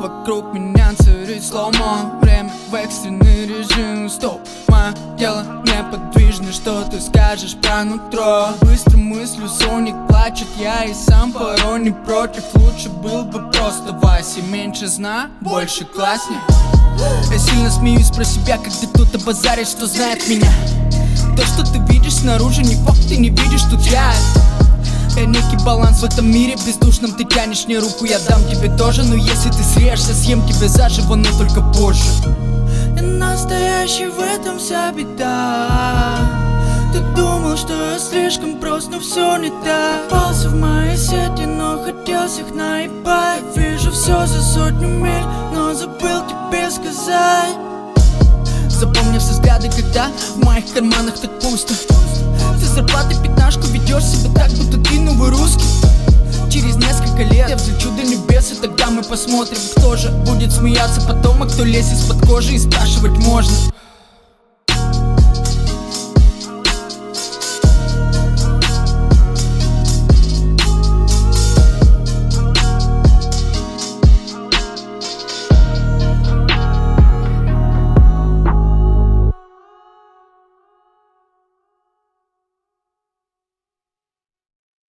вокруг меня царит слоумо. Время в экстренный режим, стоп. Мое тело неподвижно, что ты скажешь про нутро? Быстро мыслю, Соник плачет, я и сам порой не против. Лучше был бы просто Вася, меньше зна, больше класснее. Я сильно смеюсь про себя, когда кто-то базарит, что знает меня. То, что ты видишь снаружи, не факт, ты не видишь, тут я некий баланс в этом мире бездушном. Ты тянешь мне руку, я дам тебе тоже. Но если ты срежешься, съем тебя заживо, но только позже. Я настоящий, в этом вся беда. Ты думал, что я слишком прост, но все не так. Попался в мои сети, но хотел всех наебать. Вижу все за 100 миль, но забыл тебе сказать. Запомни все взгляды, когда в моих карманах так пусто. Ты зарплаты пятнашку, ведешь себя так, будто ты новый русский. Через несколько лет я взлечу до небес, и тогда мы посмотрим, кто же будет смеяться потом, а кто лезет из-под кожи и спрашивать можно.